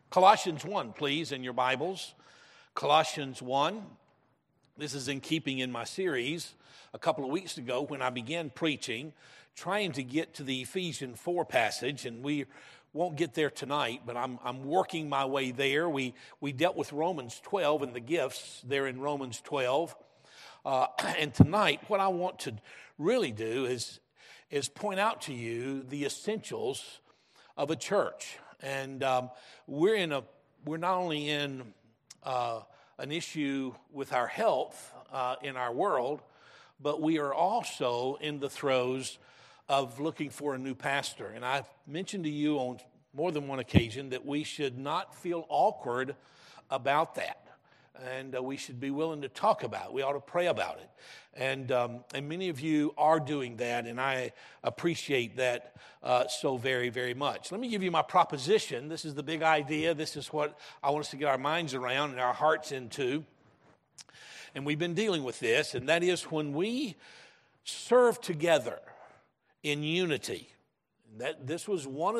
Colossians 1, please, in your Bibles. Colossians 1. This is in keeping in my series a couple of weeks ago when I began preaching, trying to get to the Ephesians 4 passage, and we won't get there tonight, but I'm working my way there. We dealt with Romans 12 and the gifts there in Romans 12. And tonight, what I want to really do is point out to you the essentials of a church. And we're not only in an issue with our health in our world, but we are also in the throes of looking for a new pastor. And I've mentioned to you on more than one occasion that we should not feel awkward about that. And we should be willing to talk about it. We ought to pray about it. And many of you are doing that, and I appreciate that so very, very much. Let me give you my proposition. This is the big idea. This is what I want us to get our minds around and our hearts into. And we've been dealing with this, and that is when we serve together in unity. This is one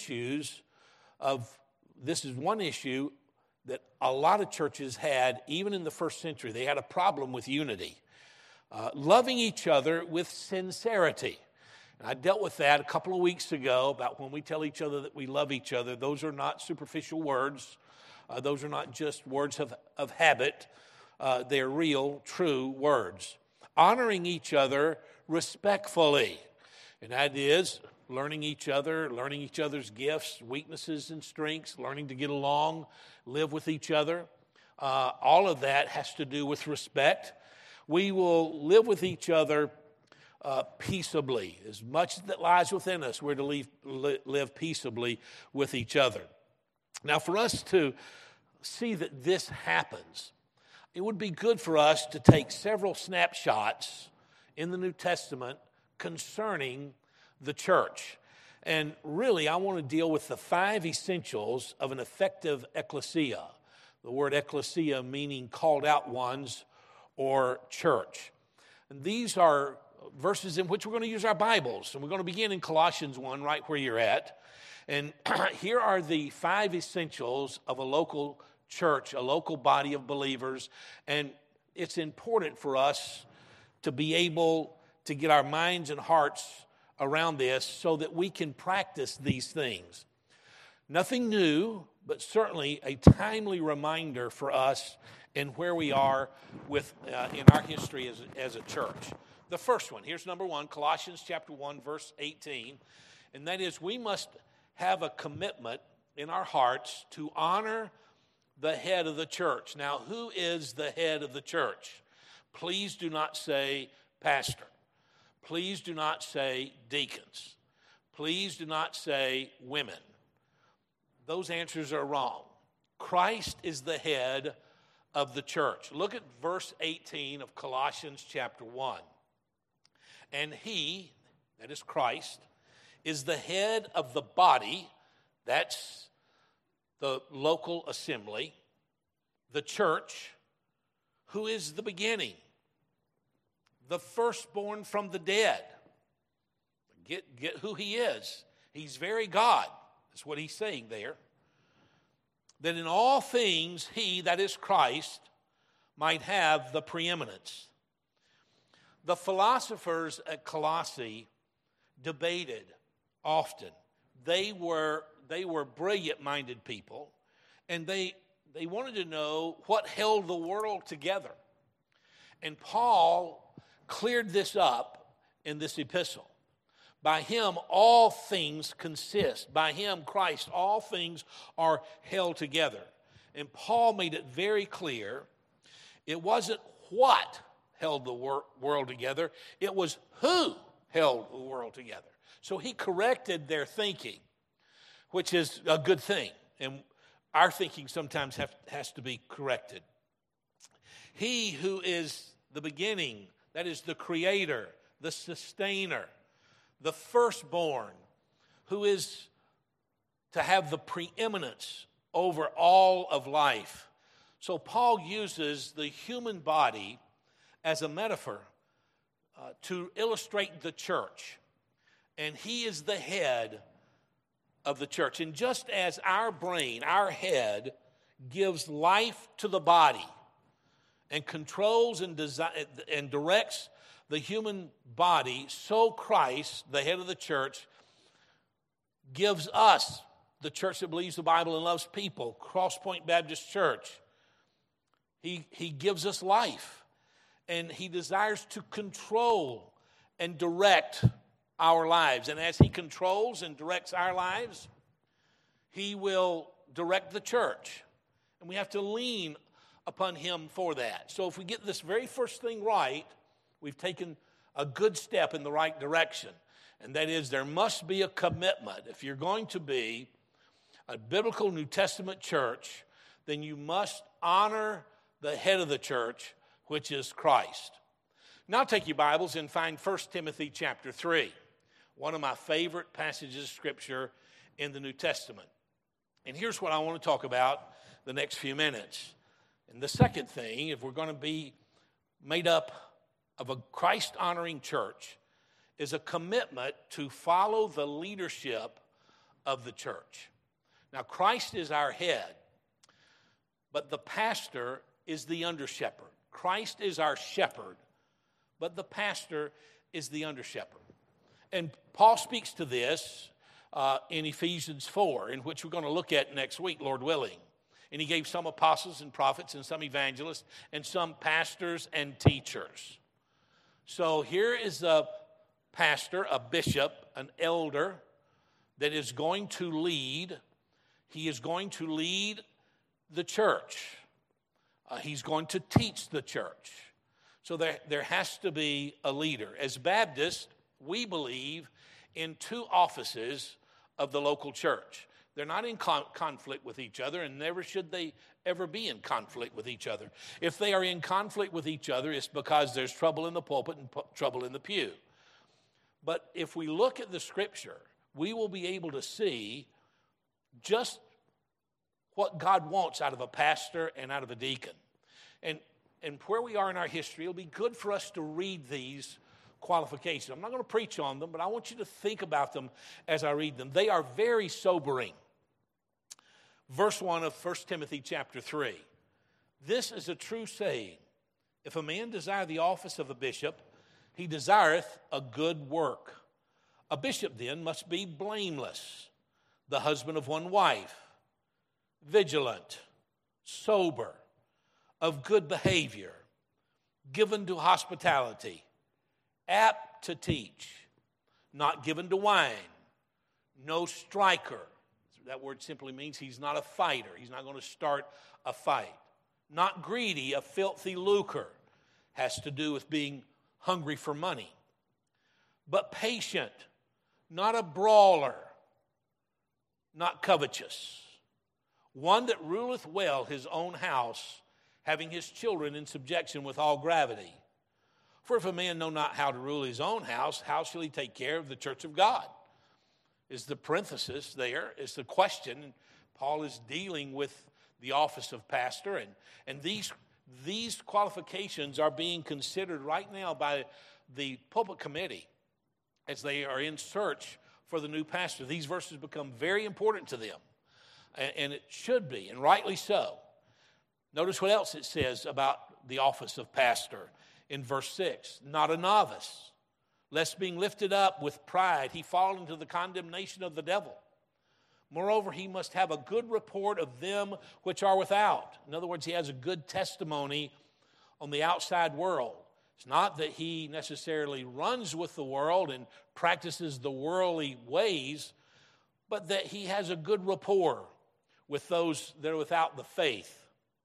issue that a lot of churches had, even in the first century. They had a problem with unity. Loving each other with sincerity. And I dealt with that a couple of weeks ago about when we tell each other that we love each other. Those are not superficial words. Those are not just words of habit. They're real, true words. Honoring each other respectfully. And that is learning each other's gifts, weaknesses, and strengths, learning to get along, live with each other. All of that has to do with respect. We will live with each other peaceably. As much that lies within us, we're to live peaceably with each other. Now, for us to see that this happens, it would be good for us to take several snapshots in the New Testament concerning the church. And really, I want to deal with the 5 essentials of an effective ecclesia. The word ecclesia meaning called out ones or church. And these are verses in which we're going to use our Bibles. And we're going to begin in Colossians 1, right where you're at. And here are the 5 essentials of a local church, a local body of believers. And it's important for us to be able to get our minds and hearts around this so that we can practice these things. Nothing new, but certainly a timely reminder for us in where we are in our history as a church. The first one, here's number 1, Colossians chapter 1, verse 18, and that is we must have a commitment in our hearts to honor the head of the church. Now, who is the head of the church? Please do not say pastor. Please do not say deacons. Please do not say women. Those answers are wrong. Christ is the head of the church. Look at verse 18 of Colossians chapter 1. And he, that is Christ, is the head of the body, that's the local assembly, the church, who is the beginning, the firstborn from the dead. Get who he is. He's very God. That's what he's saying there. That in all things he, that is Christ, might have the preeminence. The philosophers at Colossae debated often. They were brilliant-minded people, and they wanted to know what held the world together. And Paul cleared this up in this epistle. By him, all things consist. By him, Christ, all things are held together. And Paul made it very clear it wasn't what held the world together, it was who held the world together. So he corrected their thinking, which is a good thing. And our thinking sometimes has to be corrected. He who is the beginning, that is the creator, the sustainer, the firstborn, who is to have the preeminence over all of life. So Paul uses the human body as a metaphor to illustrate the church. And he is the head of the church. And just as our brain, our head, gives life to the body and controls and directs the human body, so Christ, the head of the church, gives us, the church that believes the Bible and loves people, Cross Point Baptist Church, He gives us life. And He desires to control and direct our lives. And as He controls and directs our lives, He will direct the church. And we have to lean upon Him for that. So if we get this very first thing right, we've taken a good step in the right direction. And that is, there must be a commitment. If you're going to be a biblical New Testament church, then you must honor the head of the church, which is Christ. Now take your Bibles and find 1 Timothy chapter 3, one of my favorite passages of Scripture in the New Testament. And here's what I want to talk about the next few minutes. And the second thing, if we're going to be made up of a Christ-honoring church, is a commitment to follow the leadership of the church. Now, Christ is our head, but the pastor is the under-shepherd. Christ is our shepherd, but the pastor is the under-shepherd. And Paul speaks to this in Ephesians 4, in which we're going to look at next week, Lord willing. And he gave some apostles and prophets and some evangelists and some pastors and teachers. So here is a pastor, a bishop, an elder that is going to lead. He is going to lead the church. He's going to teach the church. So there has to be a leader. As Baptists, we believe in two offices of the local church. They're not in conflict with each other, and never should they ever be in conflict with each other. If they are in conflict with each other, it's because there's trouble in the pulpit and trouble in the pew. But if we look at the Scripture, we will be able to see just what God wants out of a pastor and out of a deacon. And where we are in our history, it'll be good for us to read these qualifications. I'm not going to preach on them, but I want you to think about them as I read them. They are very sobering. Verse 1 of 1 Timothy chapter 3. This is a true saying. If a man desire the office of a bishop, he desireth a good work. A bishop then must be blameless, the husband of one wife, vigilant, sober, of good behavior, given to hospitality, apt to teach, not given to wine, no striker. That word simply means he's not a fighter. He's not going to start a fight. Not greedy, a filthy lucre. Has to do with being hungry for money. But patient, not a brawler, not covetous. One that ruleth well his own house, having his children in subjection with all gravity. For if a man know not how to rule his own house, how shall he take care of the church of God? Is the parenthesis there, is the question. Paul is dealing with the office of pastor, and these qualifications are being considered right now by the pulpit committee as they are in search for the new pastor. These verses become very important to them, and it should be, and rightly so. Notice what else it says about the office of pastor in verse 6. Not a novice, lest being lifted up with pride, he fall into the condemnation of the devil. Moreover, he must have a good report of them which are without. In other words, he has a good testimony on the outside world. It's not that he necessarily runs with the world and practices the worldly ways, but that he has a good rapport with those that are without the faith,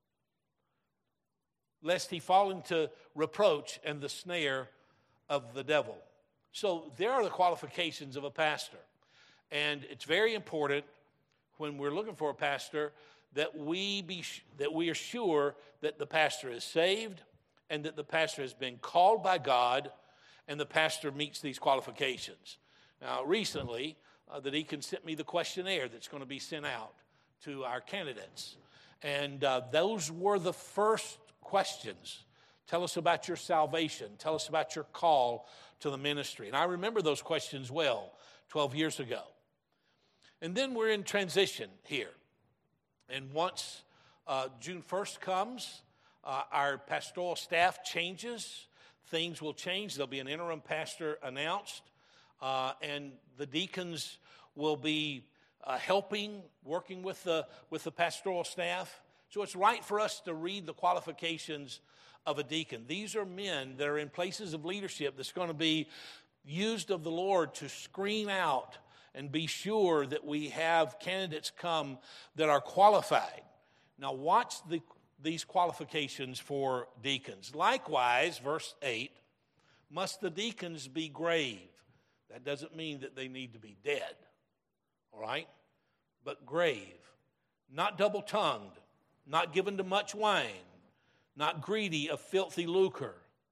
lest he fall into reproach and the snare of the devil. So there are the qualifications of a pastor. And it's very important when we're looking for a pastor that we are sure that the pastor is saved and that the pastor has been called by God and the pastor meets these qualifications. Now, recently, the deacon sent me the questionnaire that's going to be sent out to our candidates. And those were the first questions. Tell us about your salvation. Tell us about your call to the ministry. And I remember those questions well 12 years ago. And then we're in transition here. And once June 1st comes, our pastoral staff changes. Things will change. There'll be an interim pastor announced. And the deacons will be helping, working with the pastoral staff. So it's right for us to read the qualifications of a deacon. These are men that are in places of leadership that's going to be used of the Lord to screen out and be sure that we have candidates come that are qualified. Now watch these qualifications for deacons. Likewise, verse 8, must the deacons be grave? That doesn't mean that they need to be dead, all right? But grave, not double-tongued, not given to much wine, not greedy of filthy lucre,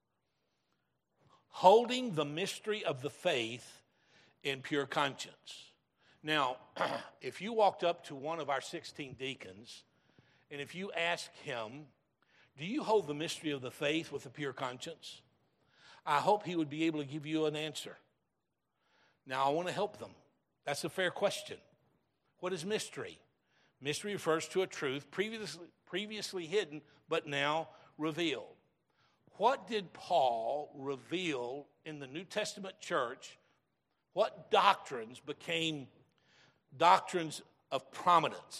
holding the mystery of the faith in pure conscience. Now, if you walked up to one of our 16 deacons, and if you ask him, do you hold the mystery of the faith with a pure conscience? I hope he would be able to give you an answer. Now, I want to help them. That's a fair question. What is mystery? Mystery refers to a truth previously hidden, but now revealed. What did Paul reveal in the New Testament church? What doctrines became doctrines of prominence?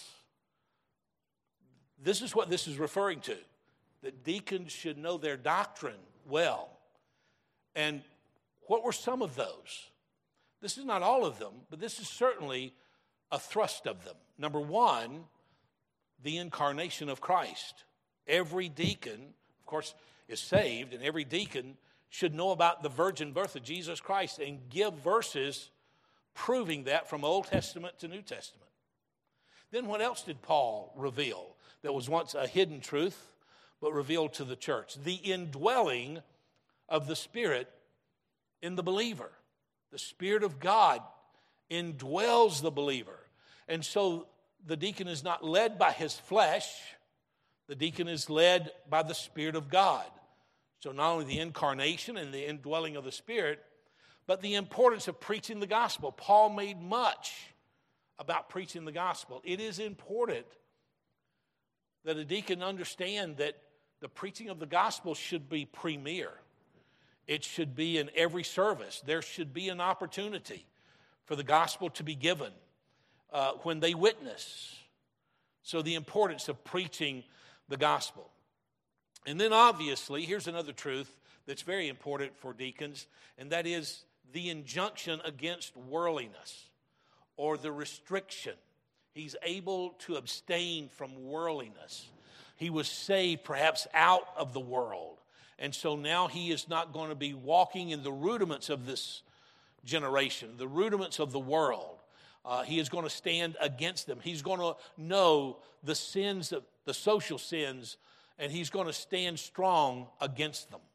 This is what this is referring to, that deacons should know their doctrine well. And what were some of those? This is not all of them, but this is certainly a thrust of them. Number one, the incarnation of Christ. Every deacon, of course, is saved, and every deacon should know about the virgin birth of Jesus Christ and give verses proving that from Old Testament to New Testament. Then what else did Paul reveal that was once a hidden truth but revealed to the church? The indwelling of the Spirit in the believer. The Spirit of God indwells the believer. And so the deacon is not led by his flesh. The deacon is led by the Spirit of God. So not only the incarnation and the indwelling of the Spirit, but the importance of preaching the gospel. Paul made much about preaching the gospel. It is important that a deacon understand that the preaching of the gospel should be premier. It should be in every service. There should be an opportunity for the gospel to be given when they witness. So the importance of preaching the gospel. And then obviously, here's another truth that's very important for deacons, and that is the injunction against worldliness or the restriction. He's able to abstain from worldliness. He was saved perhaps out of the world. And so now he is not going to be walking in the rudiments of this generation, the rudiments of the world. He is going to stand against them. He's going to know the sins, the social sins, and he's going to stand strong against them.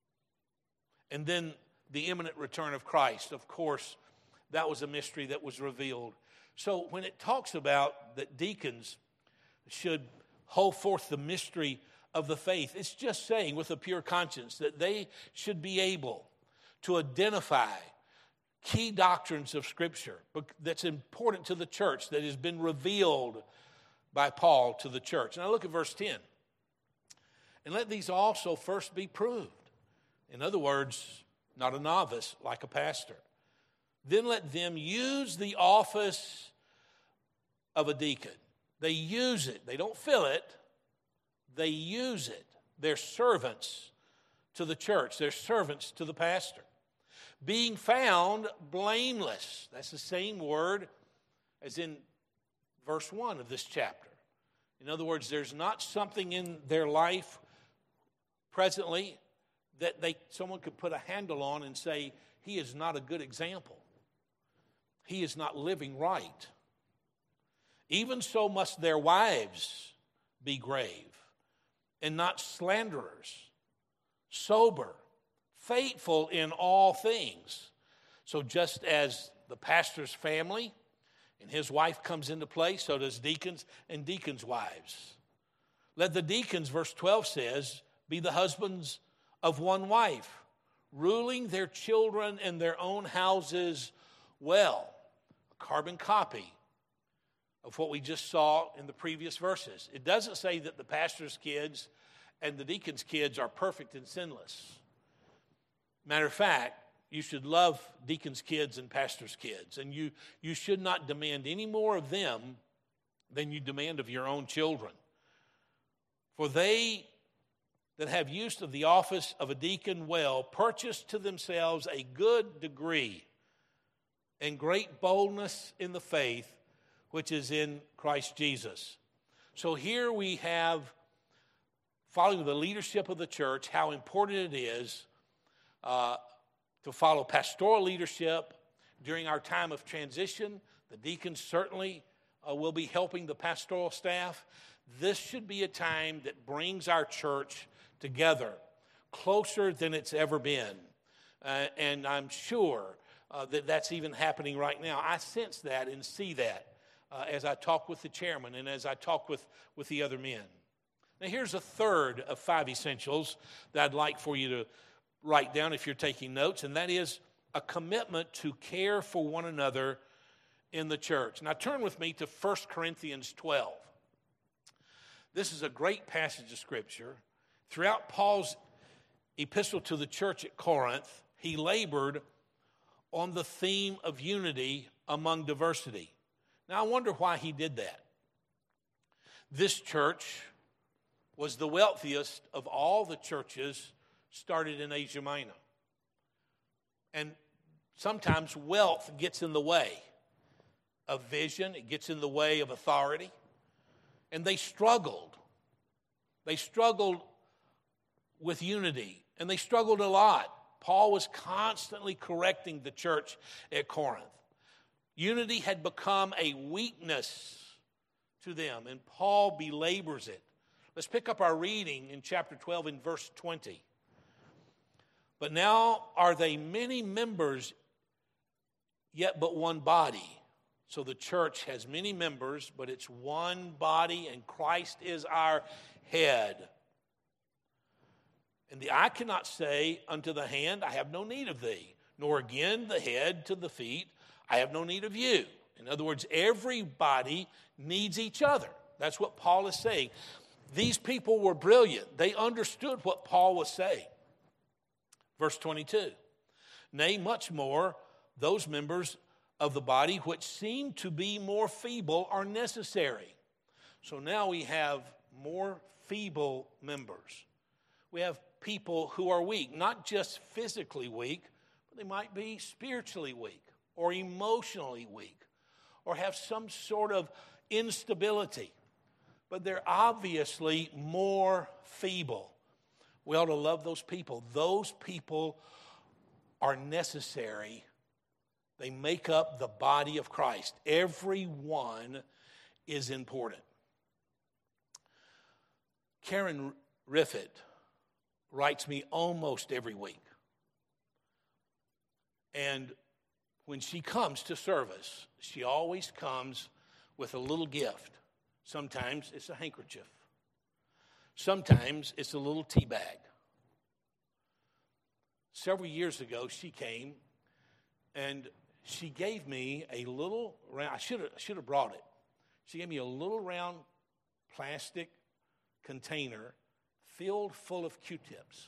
And then the imminent return of Christ, of course, that was a mystery that was revealed. So when it talks about that deacons should hold forth the mystery of the faith, it's just saying with a pure conscience that they should be able to identify key doctrines of Scripture that's important to the church, that has been revealed by Paul to the church. Now look at verse 10. And let these also first be proved. In other words, not a novice like a pastor. Then let them use the office of a deacon. They use it. They don't fill it. They use it. They're servants to the church. They're servants to the pastor. Being found blameless. That's the same word as in verse 1 of this chapter. In other words, there's not something in their life presently that someone could put a handle on and say, he is not a good example. He is not living right. Even so must their wives be grave and not slanderers, sober, faithful in all things. So just as the pastor's family and his wife comes into play, so does deacons and deacons' wives. Let the deacons, verse 12 says, be the husbands of one wife, ruling their children and their own houses well. A carbon copy of what we just saw in the previous verses. It doesn't say that the pastor's kids and the deacon's kids are perfect and sinless. Matter of fact, you should love deacon's kids and pastor's kids, and you should not demand any more of them than you demand of your own children. For they that have use of the office of a deacon well purchase to themselves a good degree and great boldness in the faith which is in Christ Jesus. So here we have, following the leadership of the church, how important it is to follow pastoral leadership during our time of transition. The deacons certainly will be helping the pastoral staff. This should be a time that brings our church together, closer than it's ever been. And I'm sure that that's even happening right now. I sense that and see that as I talk with the chairman and as I talk with the other men. Now here's a third of 5 essentials that I'd like for you to write down if you're taking notes, and that is a commitment to care for one another in the church. Now turn with me to 1 Corinthians 12. This is a great passage of Scripture. Throughout Paul's epistle to the church at Corinth, he labored on the theme of unity among diversity. Now I wonder why he did that. This church was the wealthiest of all the churches started in Asia Minor. And sometimes wealth gets in the way of vision. It gets in the way of authority. And they struggled. They struggled with unity. And they struggled a lot. Paul was constantly correcting the church at Corinth. Unity had become a weakness to them. And Paul belabors it. Let's pick up our reading in chapter 12 in verse 20. But now are they many members, yet but one body. So the church has many members, but it's one body, and Christ is our head. And the eye cannot say unto the hand, I have no need of thee, nor again the head to the feet, I have no need of you. In other words, everybody needs each other. That's what Paul is saying. These people were brilliant. They understood what Paul was saying. Verse 22, nay, much more, those members of the body which seem to be more feeble are necessary. So now we have more feeble members. We have people who are weak, not just physically weak, but they might be spiritually weak or emotionally weak or have some sort of instability. But they're obviously more feeble. We ought to love those people. Those people are necessary. They make up the body of Christ. Everyone is important. Karen Riffett writes me almost every week. And when she comes to service, she always comes with a little gift. Sometimes it's a handkerchief. Sometimes it's a little tea bag. Several years ago, she came and she gave me a little round, I should have brought it. She gave me a little round plastic container filled full of Q-tips.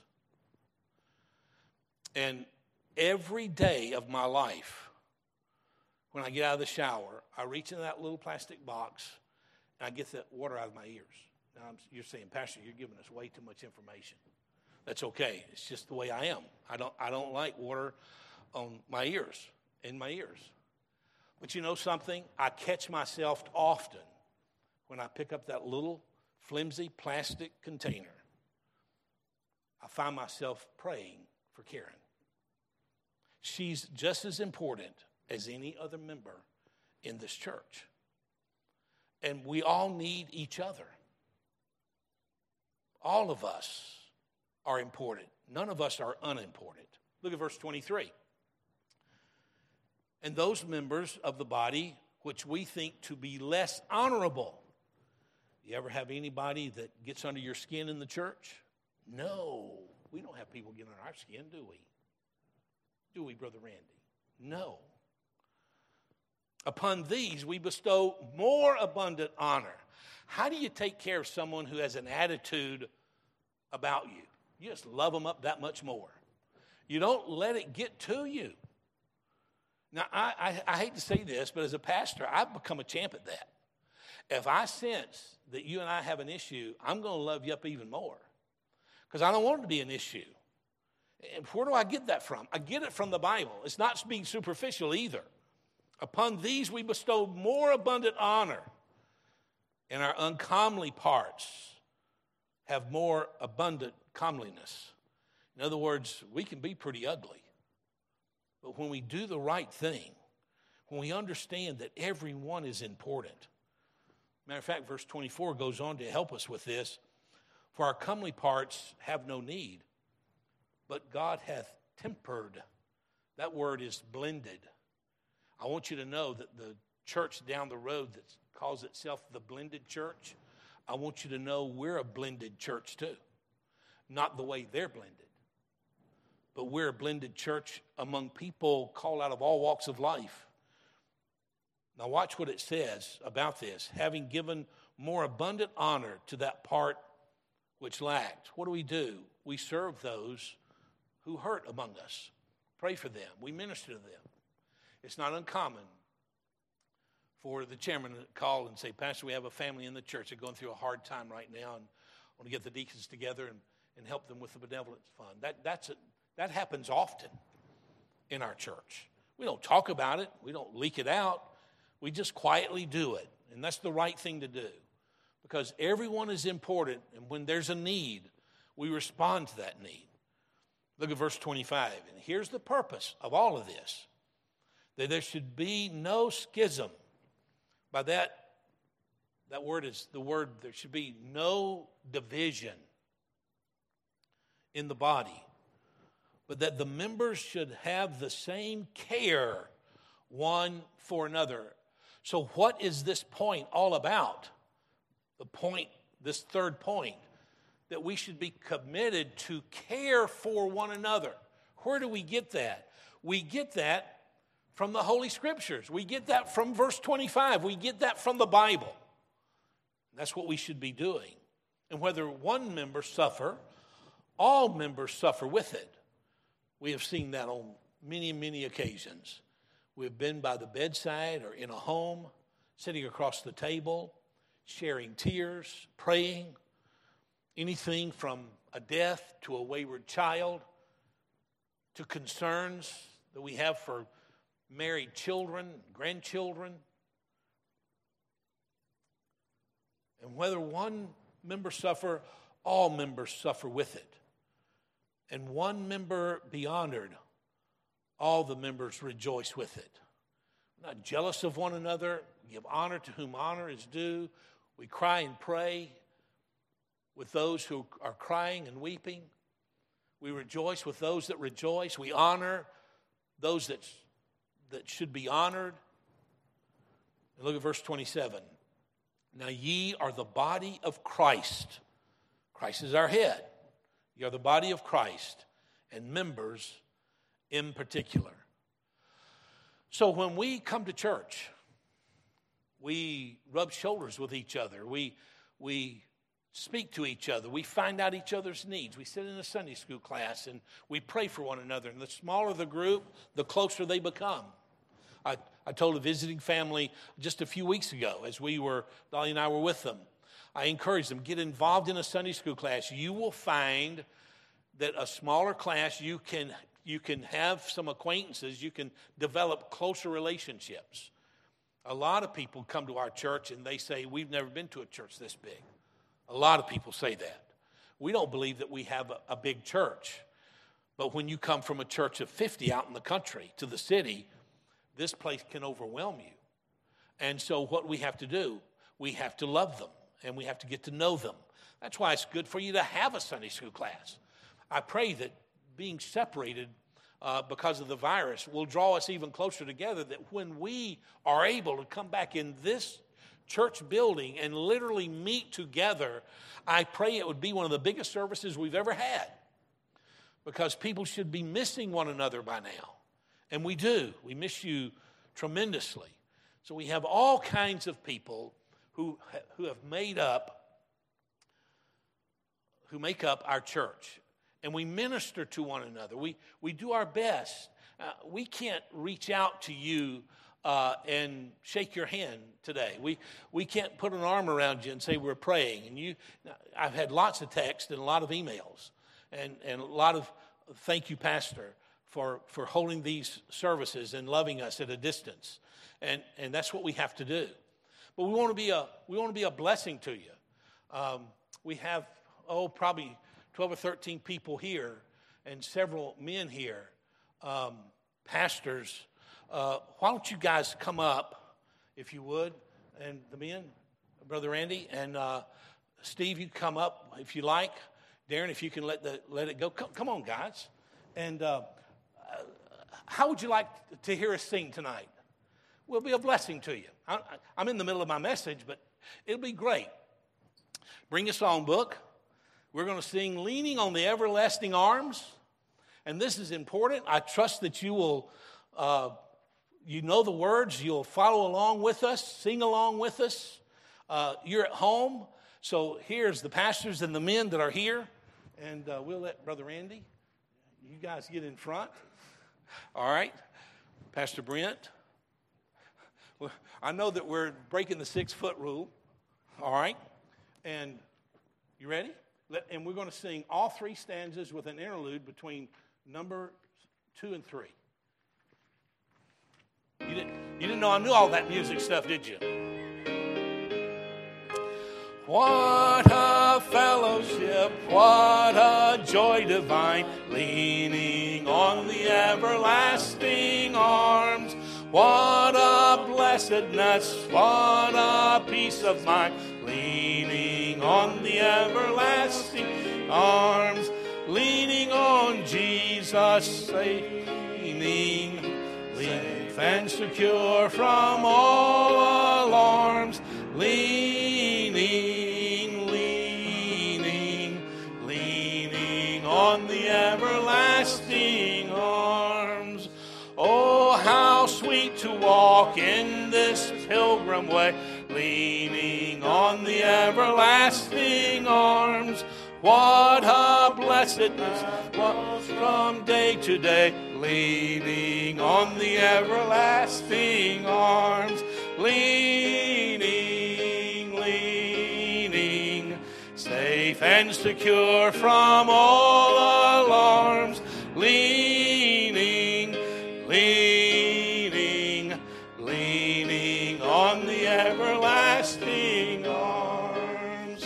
And every day of my life, when I get out of the shower, I reach in that little plastic box and I get that water out of my ears. Now, you're saying, Pastor, you're giving us way too much information. That's okay. It's just the way I am. I don't like water on my ears, in my ears. But you know something? I catch myself often when I pick up that little flimsy plastic container. I find myself praying for Karen. She's just as important as any other member in this church. And we all need each other. All of us are important. None of us are unimportant. Look at verse 23. And those members of the body which we think to be less honorable. You ever have anybody that gets under your skin in the church? No. We don't have people get under our skin, do we? Do we, Brother Randy? No. Upon these we bestow more abundant honor. How do you take care of someone who has an attitude about you? You just love them up that much more. You don't let it get to you. Now, I hate to say this, but as a pastor, I've become a champ at that. If I sense that you and I have an issue, I'm going to love you up even more because I don't want it to be an issue. And where do I get that from? I get it from the Bible. It's not being superficial either. Upon these we bestow more abundant honor, and our uncomely parts have more abundant comeliness. In other words, we can be pretty ugly. But when we do the right thing, when we understand that everyone is important. Matter of fact, verse 24 goes on to help us with this. For our comely parts have no need, but God hath tempered. That word is blended. I want you to know that the church down the road that calls itself the Blended Church, I want you to know we're a blended church too. Not the way they're blended, but we're a blended church among people called out of all walks of life. Now watch what it says about this. Having given more abundant honor to that part which lacked. What do? We serve those who hurt among us. Pray for them. We minister to them. It's not uncommon for the chairman to call and say, Pastor, we have a family in the church. They're going through a hard time right now, and I want to get the deacons together and help them with the benevolence fund. That happens often in our church. We don't talk about it. We don't leak it out. We just quietly do it, and that's the right thing to do because everyone is important, and when there's a need, we respond to that need. Look at verse 25, and here's the purpose of all of this, that there should be no schism. By that word is the word, there should be no division in the body, but that the members should have the same care one for another. So what is this point all about? This third point, that we should be committed to care for one another. Where do we get that? We get that from the Holy Scriptures. We get that from verse 25. We get that from the Bible. That's what we should be doing. And whether one member suffer, all members suffer with it. We have seen that on many, many occasions. We've been by the bedside or in a home, sitting across the table, sharing tears, praying, anything from a death to a wayward child to concerns that we have for married children, grandchildren. And whether one member suffer, all members suffer with it. And one member be honored, all the members rejoice with it. We're not jealous of one another. Give honor to whom honor is due. We cry and pray with those who are crying and weeping. We rejoice with those that rejoice. We honor those that should be honored. And look at verse 27. Now ye are the body of Christ. Christ is our head. You are the body of Christ and members in particular. So when we come to church, we rub shoulders with each other. We speak to each other. We find out each other's needs. We sit in a Sunday school class and we pray for one another. And the smaller the group, the closer they become. I told a visiting family just a few weeks ago as Dolly and I were with them. I encouraged them, get involved in a Sunday school class. You will find that a smaller class, you can have some acquaintances. You can develop closer relationships. A lot of people come to our church and they say, we've never been to a church this big. A lot of people say that. We don't believe that we have a big church. But when you come from a church of 50 out in the country to the city, this place can overwhelm you. And so what we have to do, we have to love them and we have to get to know them. That's why it's good for you to have a Sunday school class. I pray that being separated because of the virus will draw us even closer together, that when we are able to come back in this church building and literally meet together, I pray it would be one of the biggest services we've ever had, because people should be missing one another by now. And we do. We miss you tremendously. So we have all kinds of people who make up our church. And we minister to one another. We do our best. We can't reach out to you and shake your hand today. We can't put an arm around you and say we're praying. And I've had lots of texts and a lot of emails and a lot of thank you, Pastor, for holding these services and loving us at a distance. And that's what we have to do. But we want to be a blessing to you. We have probably 12 or 13 people here and several men here, pastors. Why don't you guys come up, if you would, and the men, Brother Randy, and Steve, you come up if you like. Darren, if you can let it go. Come on, guys. And how would you like to hear us sing tonight? We'll be a blessing to you. I'm in the middle of my message, but it'll be great. Bring a songbook. We're going to sing Leaning on the Everlasting Arms. And this is important. I trust that you will, you know the words. You'll follow along with us, sing along with us. You're at home. So here's the pastors and the men that are here. And we'll let Brother Randy, you guys get in front. All right. Pastor Brent. Well, I know that we're breaking the 6-foot rule. All right. And you ready? And we're going to sing all 3 stanzas with an interlude between number 2 and 3. You didn't know I knew all that music stuff, did you? What a fellowship, what a joy divine, leaning on the everlasting arms. What a blessedness, what a peace of mind, leaning on the everlasting arms, leaning on Jesus, leaning, safe and secure from all alarms, leaning on the everlasting arms. Oh, how sweet to walk in this pilgrim way, leaning on the everlasting arms. What a blessedness, what from day to day, leaning on the everlasting arms, leaning, safe and secure from all alarms, leaning on the everlasting arms.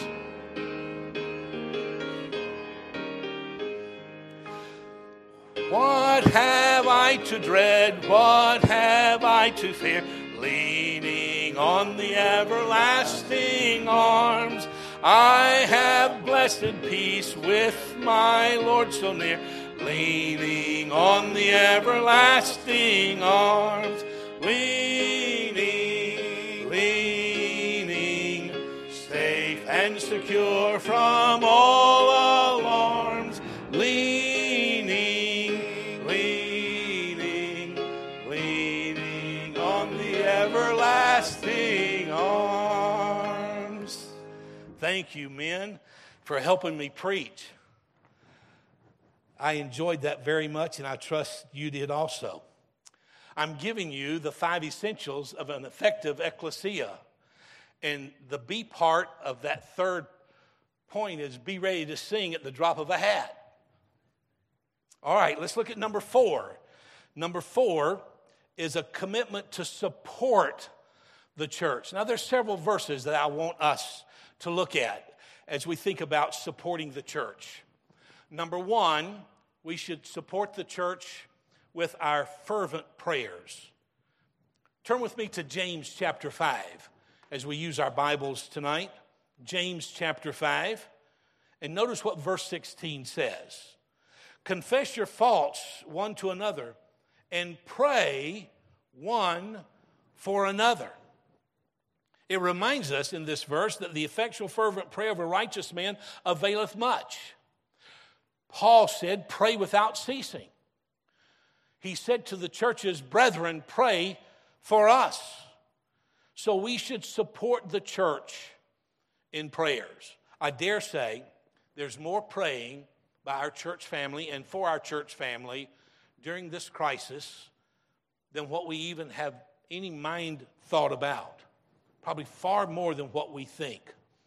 What have I to dread? What have I to fear? Leaning on the everlasting arms. I have blessed peace with my Lord so near, leaning on the everlasting arms, leaning, safe and secure from all alarms, leaning on the everlasting arms. Thank you, men, for helping me preach. I enjoyed that very much, and I trust you did also. I'm giving you the 5 essentials of an effective ecclesia. And the B part of that third point is be ready to sing at the drop of a hat. All right, let's look at number 4. Number 4 is a commitment to support the church. Now, there's several verses that I want us to look at as we think about supporting the church. Number 1, we should support the church with our fervent prayers. Turn with me to James chapter 5 as we use our Bibles tonight. James chapter 5. And notice what verse 16 says. Confess your faults one to another and pray one for another. It reminds us in this verse that the effectual fervent prayer of a righteous man availeth much. Paul said, pray without ceasing. He said to the churches, brethren, pray for us. So we should support the church in prayers. I dare say there's more praying by our church family and for our church family during this crisis than what we even have any mind thought about. Probably far more than what we think.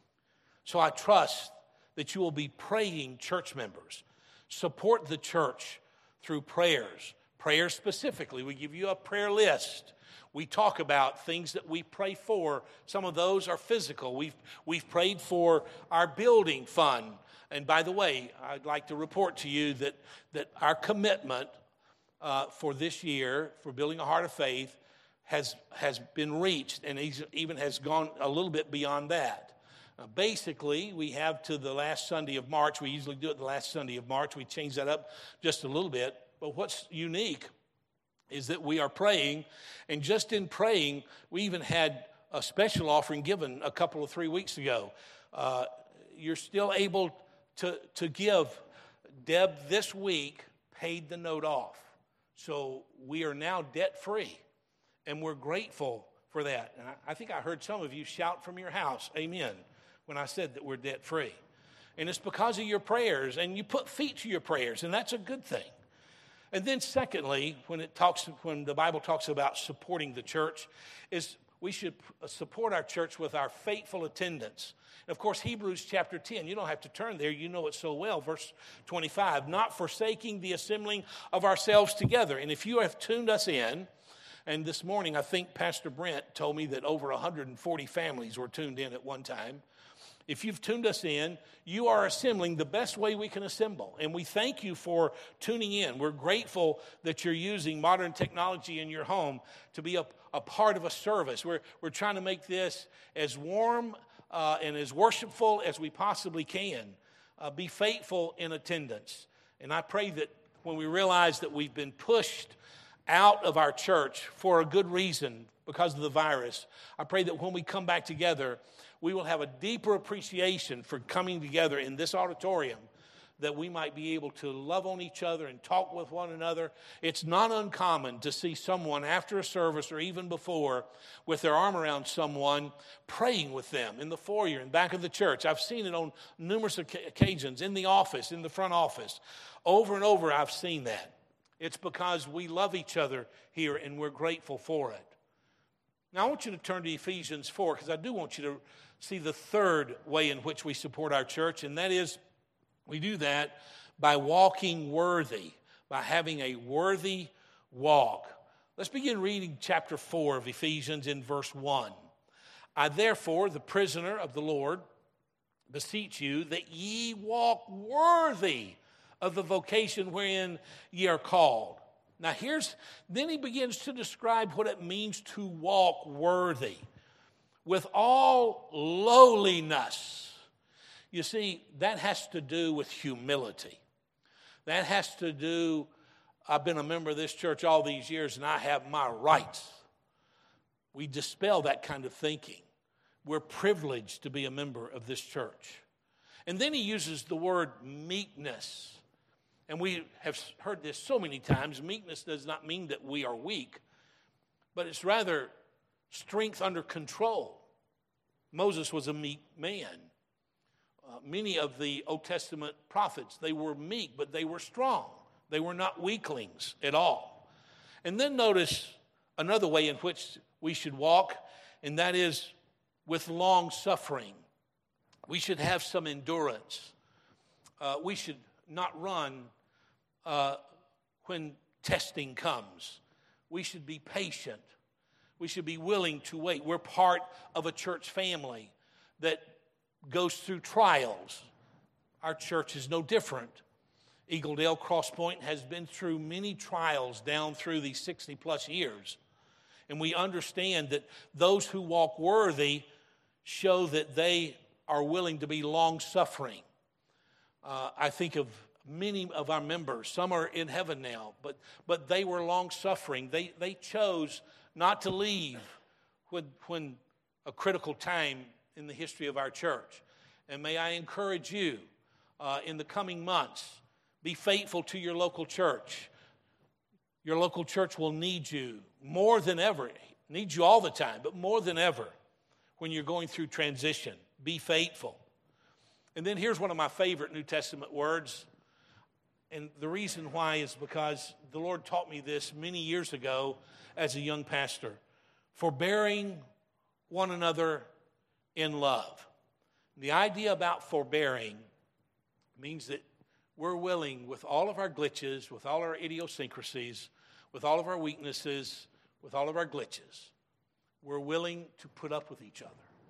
So I trust that you will be praying church members. Support the church through prayers. Prayers specifically. We give you a prayer list. We talk about things that we pray for. Some of those are physical. We've prayed for our building fund. And by the way, I'd like to report to you that our commitment for this year for Building a Heart of Faith has been reached and even has gone a little bit beyond that. Basically, we have to the last Sunday of March. We usually do it the last Sunday of March. We change that up just a little bit. But what's unique is that we are praying, and just in praying, we even had a special offering given a couple of 3 weeks ago. You're still able to give. Deb this week paid the note off. So we are now debt-free, and we're grateful for that. And I think I heard some of you shout from your house, amen, when I said that we're debt-free. And it's because of your prayers, and you put feet to your prayers, and that's a good thing. And then secondly, when the Bible talks about supporting the church, is we should support our church with our faithful attendance. And of course, Hebrews chapter 10, you don't have to turn there, you know it so well, verse 25, not forsaking the assembling of ourselves together. And if you have tuned us in, and this morning I think Pastor Brent told me that over 140 families were tuned in at one time. If you've tuned us in, you are assembling the best way we can assemble. And we thank you for tuning in. We're grateful that you're using modern technology in your home to be a part of a service. We're trying to make this as warm and as worshipful as we possibly can. Be faithful in attendance. And I pray that when we realize that we've been pushed out of our church for a good reason because of the virus, I pray that when we come back together, we will have a deeper appreciation for coming together in this auditorium, that we might be able to love on each other and talk with one another. It's not uncommon to see someone after a service or even before with their arm around someone praying with them in the foyer and back of the church. I've seen it on numerous occasions in the office, in the front office. Over and over I've seen that. It's because we love each other here and we're grateful for it. Now I want you to turn to Ephesians 4 because I do want you to see the third way in which we support our church, and that is we do that by walking worthy, by having a worthy walk. Let's begin reading chapter 4 of Ephesians in verse 1. I therefore, the prisoner of the Lord, beseech you that ye walk worthy of the vocation wherein ye are called. Now then he begins to describe what it means to walk worthy. With all lowliness. You see, that has to do with humility. That has to do, I've been a member of this church all these years and I have my rights. We dispel that kind of thinking. We're privileged to be a member of this church. And then he uses the word meekness. And we have heard this so many times. Meekness does not mean that we are weak, but it's rather strength under control. Moses was a meek man. Many of the Old Testament prophets, they were meek, but they were strong. They were not weaklings at all. And then notice another way in which we should walk, and that is with long suffering. We should have some endurance. We should not run when testing comes. We should be patient. We should be willing to wait. We're part of a church family that goes through trials. Our church is no different. Eagle Dale Cross Point has been through many trials down through these 60-plus years. And we understand that those who walk worthy show that they are willing to be long-suffering. I think of many of our members. Some are in heaven now, but they were long-suffering. They chose not to leave when a critical time in the history of our church. And may I encourage you in the coming months, be faithful to your local church. Your local church will need you more than ever Need you all the time, but more than ever when you're going through transition. Be faithful. And then here's one of my favorite New Testament words. And the reason why is because the Lord taught me this many years ago as a young pastor. Forbearing one another in love. The idea about forbearing means that we're willing, with all of our glitches, with all our idiosyncrasies, with all of our weaknesses, with all of our glitches, we're willing to put up with each other.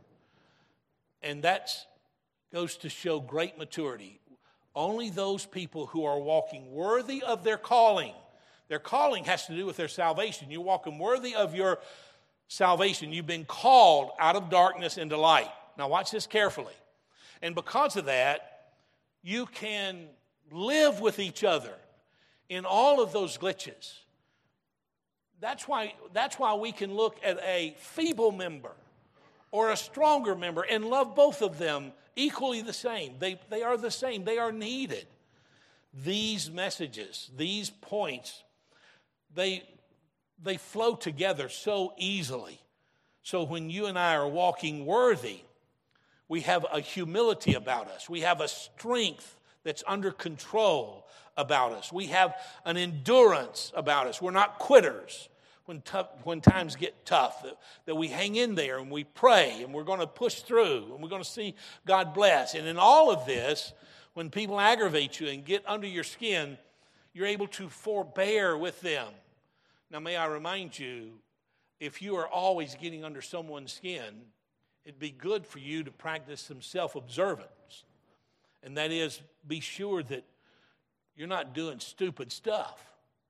And that goes to show great maturity. Only those people who are walking worthy of their calling has to do with their salvation. You're walking worthy of your salvation. You've been called out of darkness into light. Now watch this carefully. And because of that, you can live with each other in all of those glitches. That's why we can look at a feeble member or a stronger member and love both of them equally the same. They are the same. They are needed. These messages, these points, they flow together so easily. So when you and I are walking worthy, we have a humility about us. We have a strength that's under control about us. We have an endurance about us. We're not quitters when times get tough, that we hang in there and we pray and we're going to push through and we're going to see God bless. And in all of this, when people aggravate you and get under your skin, you're able to forbear with them. Now, may I remind you, if you are always getting under someone's skin, it'd be good for you to practice some self-observance. And that is, be sure that you're not doing stupid stuff.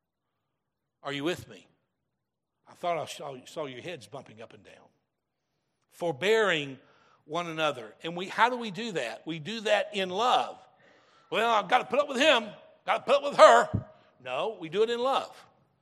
Are you with me? I thought I saw your heads bumping up and down. Forbearing one another. And how do we do that? We do that in love. Well, I've got to put up with him. Got to put up with her. No, we do it in love.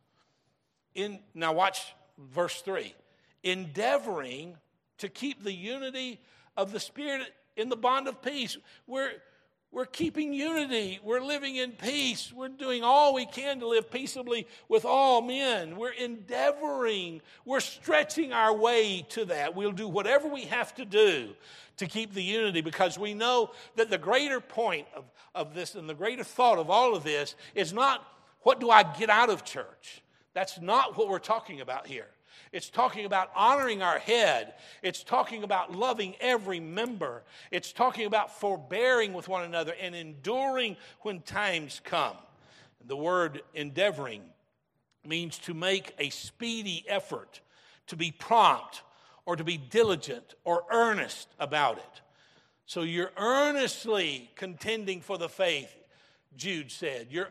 Now watch verse 3. Endeavoring to keep the unity of the Spirit in the bond of peace. We're keeping unity. We're living in peace. We're doing all we can to live peaceably with all men. We're endeavoring. We're stretching our way to that. We'll do whatever we have to do to keep the unity, because we know that the greater point of this and the greater thought of all of this is not, what do I get out of church? That's not what we're talking about here. It's talking about honoring our head. It's talking about loving every member. It's talking about forbearing with one another and enduring when times come. The word endeavoring means to make a speedy effort, to be prompt or to be diligent or earnest about it. So you're earnestly contending for the faith, Jude said. You're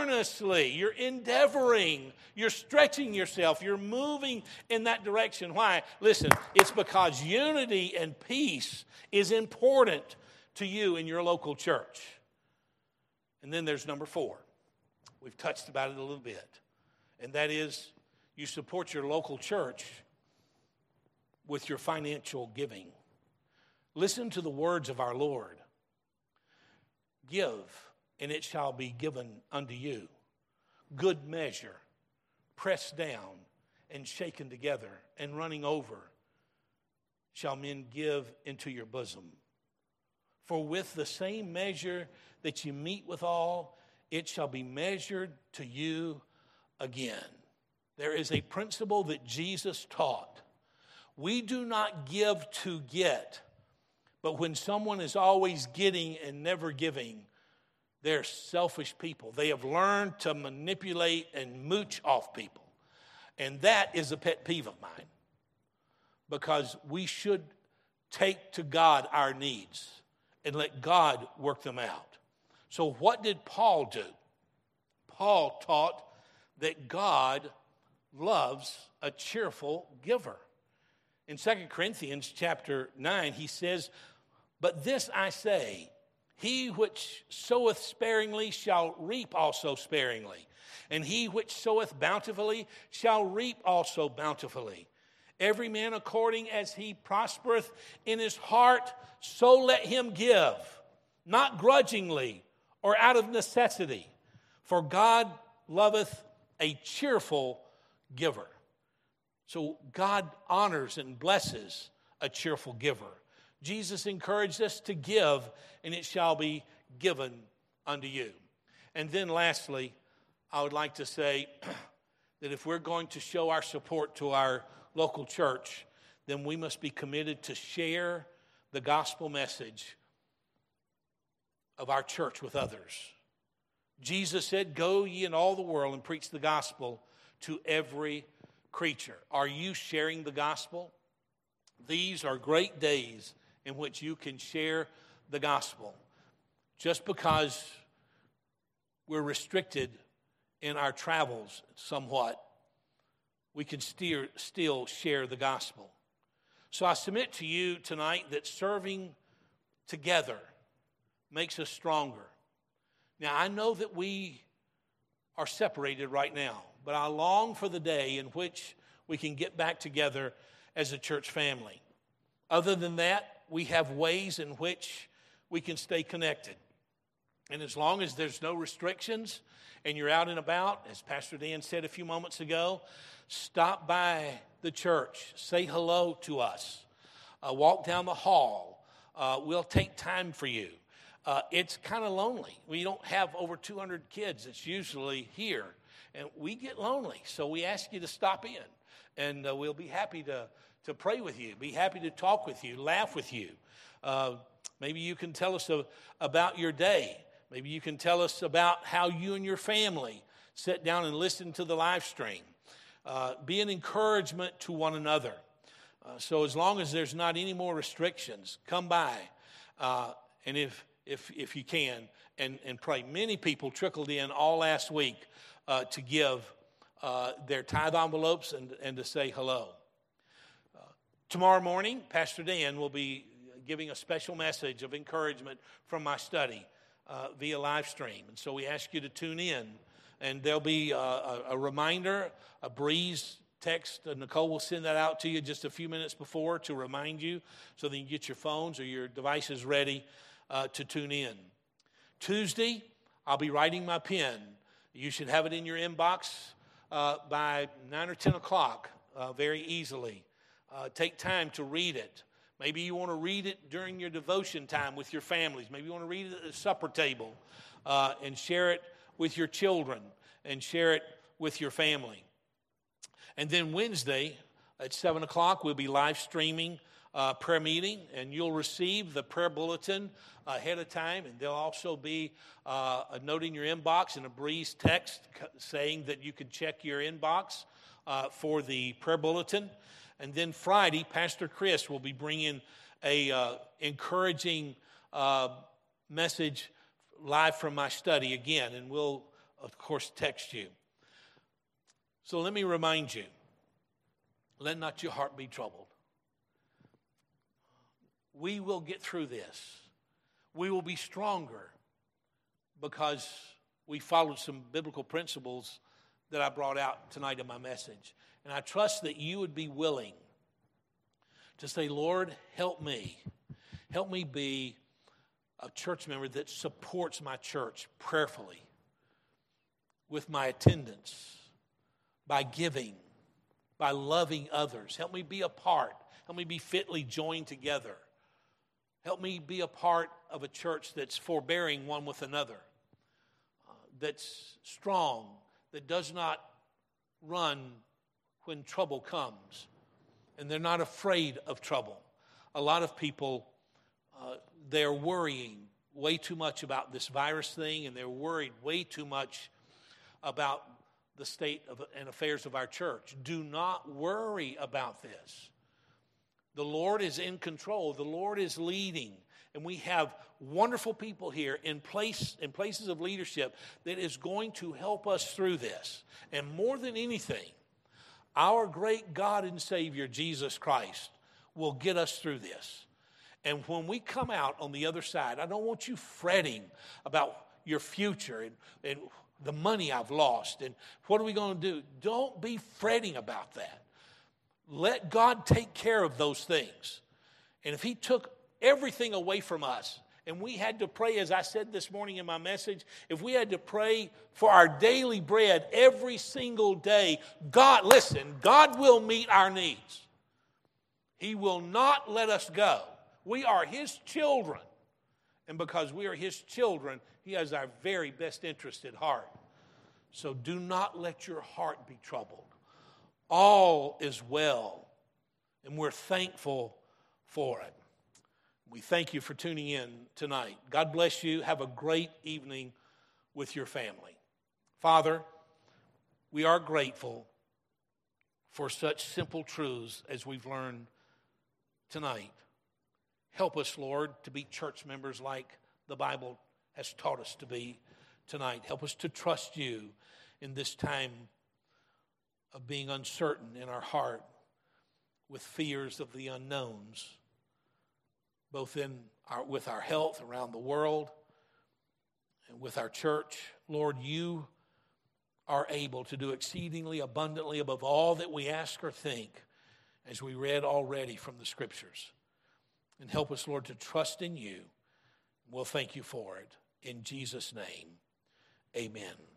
endeavoring, you're stretching yourself, you're moving in that direction. Why? Listen, it's because unity and peace is important to you in your local church. And then there's number 4. We've touched about it a little bit. And that is, you support your local church with your financial giving. Listen to the words of our Lord. Give, and it shall be given unto you. Good measure, pressed down and shaken together and running over, shall men give into your bosom. For with the same measure that you meet withal, it shall be measured to you again. There is a principle that Jesus taught. We do not give to get, but when someone is always getting and never giving, they're selfish people. They have learned to manipulate and mooch off people. And that is a pet peeve of mine, because we should take to God our needs and let God work them out. So what did Paul do? Paul taught that God loves a cheerful giver. In 2 Corinthians chapter 9, he says, "But this I say, he which soweth sparingly shall reap also sparingly, and he which soweth bountifully shall reap also bountifully. Every man according as he prospereth in his heart, so let him give, not grudgingly or out of necessity, for God loveth a cheerful giver." So God honors and blesses a cheerful giver. Jesus encouraged us to give, and it shall be given unto you. And then lastly, I would like to say that if we're going to show our support to our local church, then we must be committed to share the gospel message of our church with others. Jesus said, "Go ye in all the world and preach the gospel to every creature." Are you sharing the gospel? These are great days in which you can share the gospel. Just because we're restricted in our travels somewhat, we can still share the gospel. So I submit to you tonight that serving together makes us stronger. Now, I know that we are separated right now, but I long for the day in which we can get back together as a church family. Other than that, we have ways in which we can stay connected. And as long as there's no restrictions and you're out and about, as Pastor Dan said a few moments ago, stop by the church, say hello to us, walk down the hall. We'll take time for you. It's kind of lonely. We don't have over 200 kids. It's usually here. And we get lonely. So we ask you to stop in. And we'll be happy to pray with you, be happy to talk with you, laugh with you. Maybe you can tell us about your day. Maybe you can tell us about how you and your family sit down and listen to the live stream. Be an encouragement to one another. So as long as there's not any more restrictions, come by. And if you can, and pray. Many people trickled in all last week to give their tithe envelopes and to say hello. Tomorrow morning, Pastor Dan will be giving a special message of encouragement from my study via live stream. And so we ask you to tune in. And there'll be a reminder, a breeze text. Nicole will send that out to you just a few minutes before to remind you so that you can get your phones or your devices ready to tune in. Tuesday, I'll be writing my pen. You should have it in your inbox by 9 or 10 o'clock very easily. Take time to read it. Maybe you want to read it during your devotion time with your families. Maybe you want to read it at the supper table and share it with your children and share it with your family. And then Wednesday at 7 o'clock, we'll be live streaming prayer meeting, and you'll receive the prayer bulletin ahead of time, and there'll also be a note in your inbox and a breeze text saying that you can check your inbox for the prayer bulletin. And then Friday, Pastor Chris will be bringing a encouraging message live from my study again, and we'll, of course, text you. So let me remind you, let not your heart be troubled. We will get through this. We will be stronger because we followed some biblical principles that I brought out tonight in my message. And I trust that you would be willing to say, Lord, help me. Help me be a church member that supports my church prayerfully with my attendance, by giving, by loving others. Help me be a part. Help me be fitly joined together. Help me be a part of a church that's forbearing one with another, that's strong, that does not run when trouble comes, and they're not afraid of trouble. A lot of people, they're worrying way too much about this virus thing, and they're worried way too much about the state and affairs of our church. Do not worry about this. The Lord is in control. The Lord is leading. And we have wonderful people here in places of leadership that is going to help us through this. And more than anything, our great God and Savior, Jesus Christ, will get us through this. And when we come out on the other side, I don't want you fretting about your future and the money I've lost and what are we going to do. Don't be fretting about that. Let God take care of those things. And if He took everything away from us and we had to pray, as I said this morning in my message, if we had to pray for our daily bread every single day, God will meet our needs. He will not let us go. We are His children. And because we are His children, He has our very best interest at heart. So do not let your heart be troubled. All is well, and we're thankful for it. We thank you for tuning in tonight. God bless you. Have a great evening with your family. Father, we are grateful for such simple truths as we've learned tonight. Help us, Lord, to be church members like the Bible has taught us to be tonight. Help us to trust you in this time of being uncertain in our heart with fears of the unknowns, both with our health around the world and with our church. Lord, you are able to do exceedingly abundantly above all that we ask or think, as we read already from the Scriptures. And help us, Lord, to trust in you. We'll thank you for it. In Jesus' name, amen.